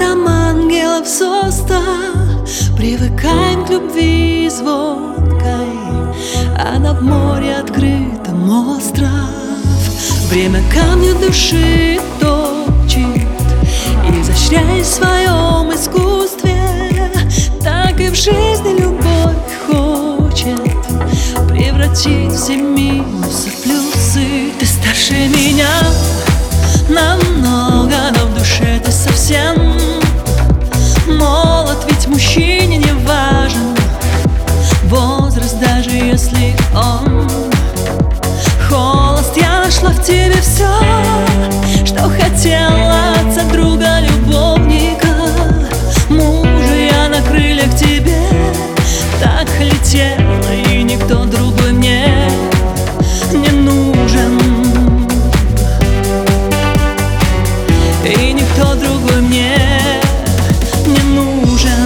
там ангелов состав. Привыкаем к любви звонкой, она в море открытом остров. Время камни души точит, изощряясь в своем искусстве. Так и в жизни любовь хочет превратить все минусы в плюсы. Ты старше меня намного, но в душе ты совсем молод. Ведь мужчине не важен возраст, даже если он холост. Я нашла в тебе все, что хотела от содруга любовника. Мужа я на крыльях тебе так летела, и никто другой мне не нужен. И никто другой мне не нужен.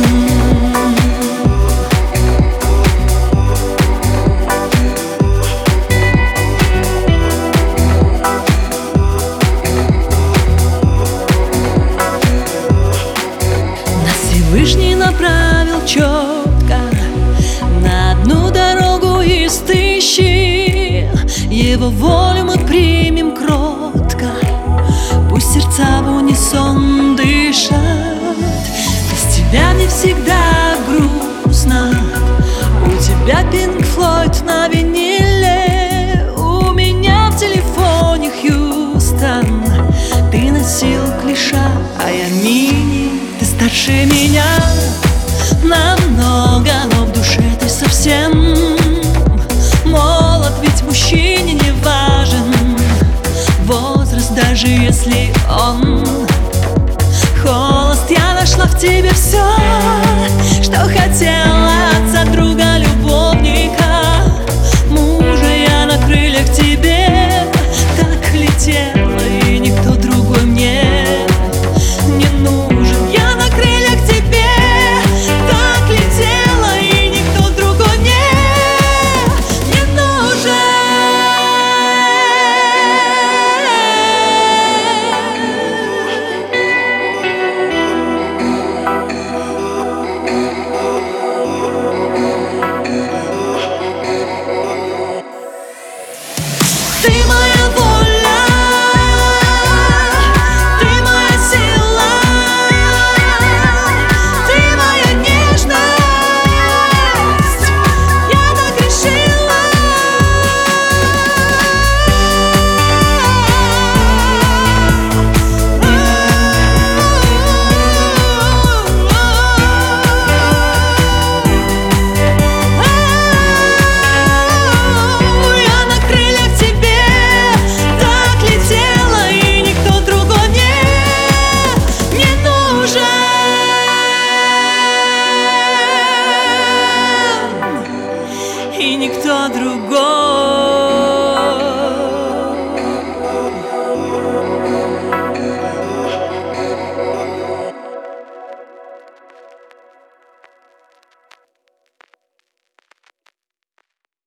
Нас Всевышний направил четко на одну дорогу из тысячи. Его волю мы примем кротко, пусть сердца в унисон дышат. Без тебя мне всегда грустно, у тебя Pink Floyd на виниле, у меня в телефоне Хьюстон. Ты носил клиша, а я мини. Ты старше меня намного, но в душе ты совсем молод. Ведь мужчине не важен возраст, даже если он холост. Я нашла в тебе все, что хотела от содруга любовника. Мужа я на крыльях тебе так летела, и никто другой мне не нужен. Я на крыльях тебе так летела, и никто другой мне не нужен. Ты моя воля, ты моя сила, ты моя нежность. Я так решила. Я на крыльях тебе так летела, и никто другой мне не нужен. И никто другой